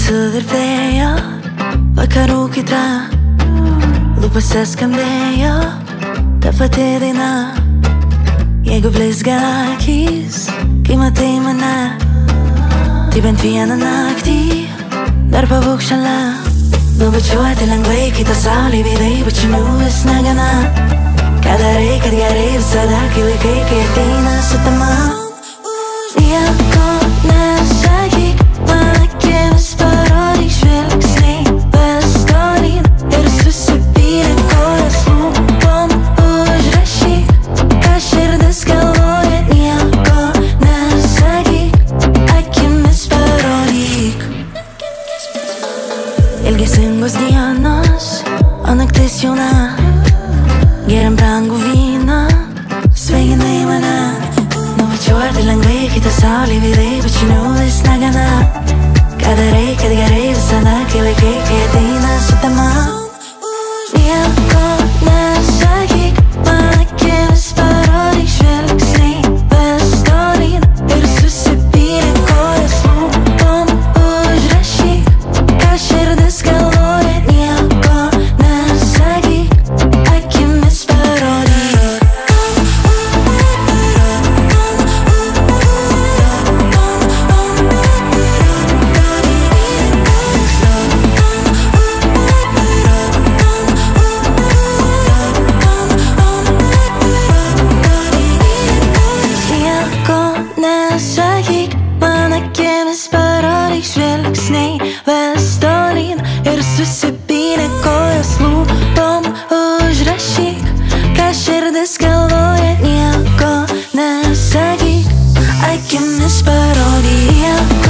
suvirpėjo vakarų kaitra, lūpose skambėjo ta pati daina. Jeigu blizga akys, kai matai mane, tai bent vieną naktį dar pabūk šalia. Nubučiuoti lengvai, kai ta saulė veidai, bučinių vis negana. Ką darai, kad gerai visada, kai laikai, kai ateina sutema. Nieko nesakyk, man akimis parodyk žvilgsniai, ves tolyn ir susipylė kojas lūpom užrašyk, ką širdis galvoja. Nieko nesakyk, akimis parodyk. Ilgesingos dienos, o naktis jauna, geriam brangų vyną, svaiginai mane. Nuvažiuoti lengvai, kai ta saulė veidai, bučinių vis negana. Ką darai, kad gerai visada, kai laikai, kai ateina sutema. Nieko nesakyk, man akimis parodyk žvilgsniai, ves tolyn ir susipylė kojas lūpom užrašyk, ką širdis galvoja. Nieko nesakyk, akimis parodyk. Nesakyk, man akimis parodyk žvilgsniai, ves tolyn ir susipylė kojas lūpom užrašyk, ką širdis galvoja. Nieko nesakyk, akimis parodyk.